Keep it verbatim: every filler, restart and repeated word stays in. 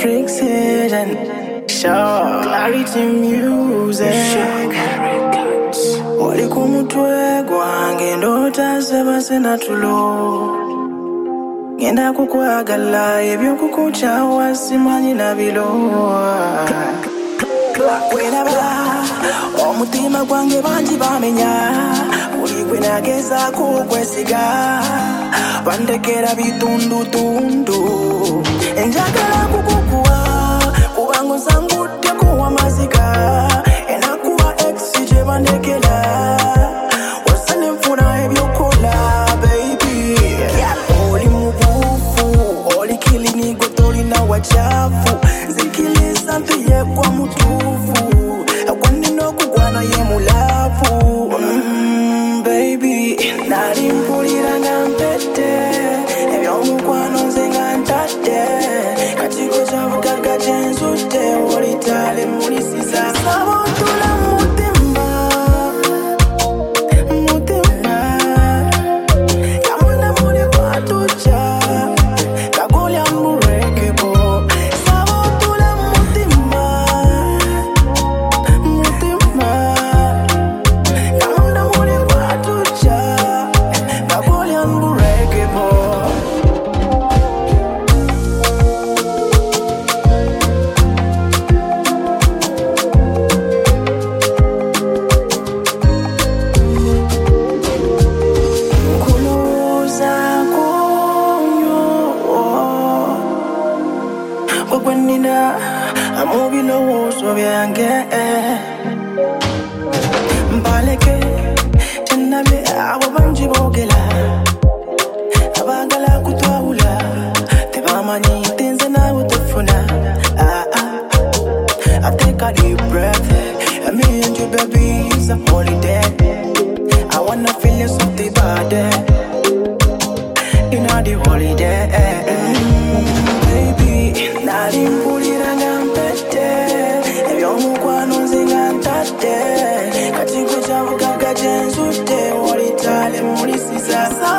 Matrix hidden. Show clarity music. Wali kumutwe gwange ndota seba sena tulo. Ngenda kukwagala ebyo kukucha wasimanyi na bilo. Wenaba omutima gwange banji bamenya. Uli kwenageza kukwesiga. Bandekera bitundu tundu. Enjagala kukukuwa kubango zangu tekuwa mazika. Enakuwa exije bandekela. Wasane mfuna ebyokola baby. Oli mubufu, oli kilini gotoli na wachafu. Zikili santiye kwa mutufu. Kwanino kukwana ye mulafu. Mm, baby, narimpulira ngampete. Ebyo mukwano nzenga ntate. Kachiko chavu kaka chenzute. Olitale mulisiza sabotula mutima. Mutima Kamuna muli patucha. Kagolia mburekebo. Sabotula mutima. Mutima Kamuna muli patucha. Kagolia mburekebo. Kuluza kunyo Kwakwenina Amubilo woso byange Mbaleke Tename abo banji bogela Abagala kutwawula Tebamanyi tenze na utufuna Ah ah I take a deep breath And me and you baby it's a holiday I wanna feel you something bad In all the holiday mm, baby narimpulira ngampete ebyo mukwano nzinga ntate kachiko chavu kaka chenzute olitale mulisiza